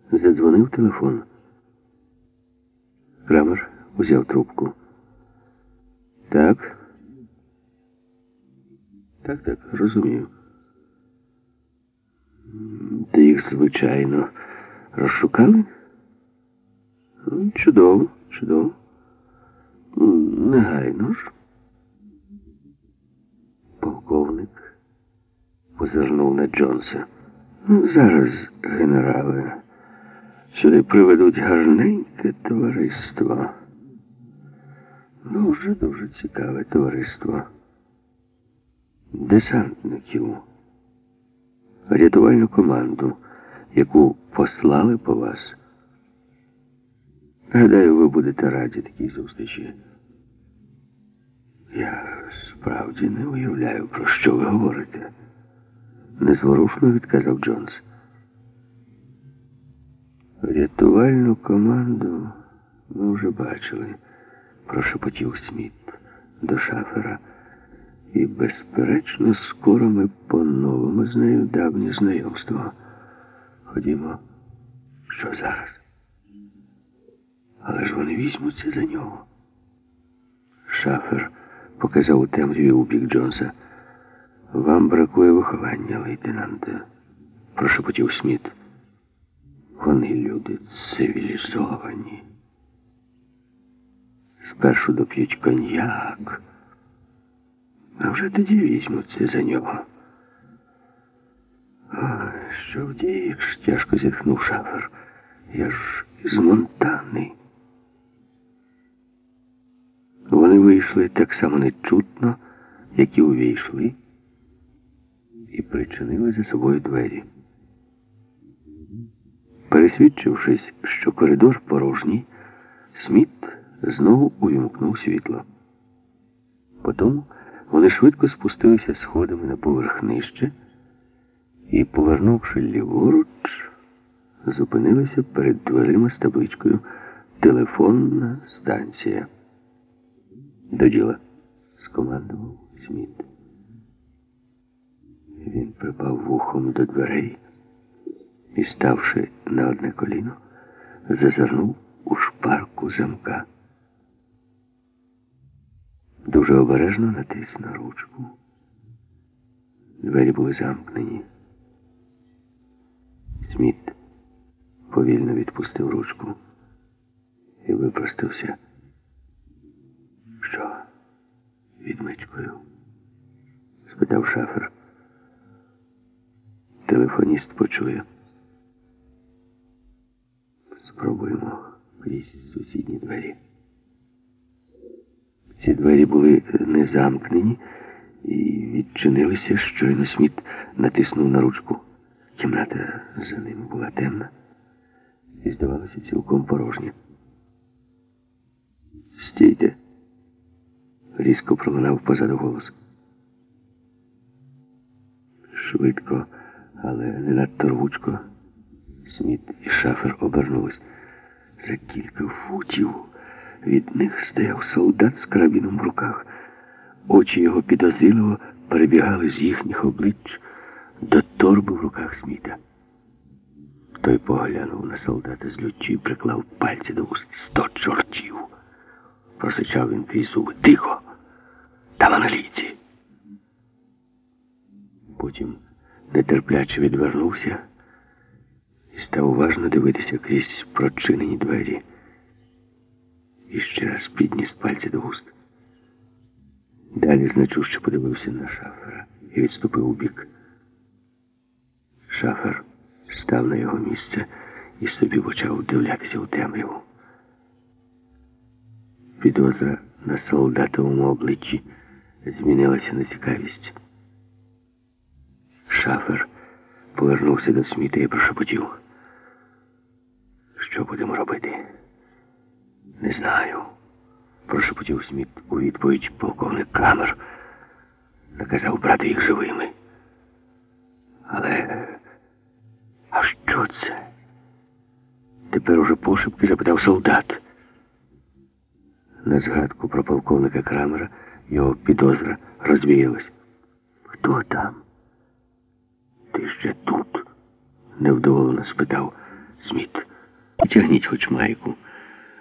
Задзвонив телефон. Крамер узяв трубку. Так? Так, розумію. Ти їх, звичайно, розшукали? Чудово. Негайно ж. Полковник позирнув на Джонса. Зараз, генерале, сюди приведуть гарненьке товариство. Дуже цікаве товариство. Десантників. Рятувальну команду, яку послали по вас. Гадаю, ви будете раді такій зустрічі. Я справді не уявляю, про що ви говорите. Незворушно відказав Джонс. Рятувальну команду ми вже бачили, прошепотів Сміт до Шафера. І, безперечно, скоро ми поновимо з нею давнє знайомство. Ходімо. Що зараз? Але ж вони візьмуться за нього. Шафер показав у темряві у бік Джонса. Вам бракує виховання, лейтенанте, прошепотів Сміт. Вони люди цивілізовані. Спершу доп'ють коньяк, а вже тоді візьмуться за нього. Що вдієш? Тяжко зітхнув Шафер. Я ж із Монтани. Вони вийшли так само нечутно, як і увійшли, і причинили за собою двері. Пересвідчившись, що коридор порожній, Сміт знову увімкнув світло. Потім вони швидко спустилися сходами на поверх нижче і, повернувши ліворуч, зупинилися перед дверима з табличкою «Телефонна станція». До діла, скомандував Сміт. Він припав вухом до дверей і, ставши на одне коліно, зазирнув у шпарку замка. Дуже обережно натис на ручку. Двері були замкнені. Сміт повільно відпустив ручку і випростався. Що? Відмичкою? Спитав Шафер. Телефоніст почує. Спробуємо крізь сусідні двері. Ці двері були не замкнені і відчинилися, щойно Сміт натиснув на ручку. Кімната за ними була темна і здавалося цілком порожня. «Стійте!» — різко пролунав позаду голос. Швидко, але не надто рвучко, Сміт і Шафер обернулись. За кілька футів від них стояв солдат з карабіном в руках. Очі його підозріливо перебігали з їхніх облич до торби в руках Сміта. Той поглянув на солдата з люттю і приклав пальці до уст. «100 чортів!» — просичав він крізь зуби. «Тихо! Там англійці!» Потім нетерпляче відвернувся і став уважно дивитися крізь прочинені двері. І ще раз підніс пальці до уст. Далі значуще подивився на Шафера і відступив убік. Шафер став на його місце і собі почав вдивлятися у темряву. Підозра на солдатовому обличчі змінилася на цікавість. Шафер повернувся до Сміта і прошепотів. «Що будемо робити?» «Не знаю», — прошепотів Сміт у відповідь. «Полковник Крамер наказав брати їх живими. Але... а що це?» Тепер уже пошепки запитав солдат. На згадку про полковника Крамера його підозра розвіялась. «Хто там?» «Ти ще тут?» — невдоволено спитав Сміт. Тягніть хоч майку.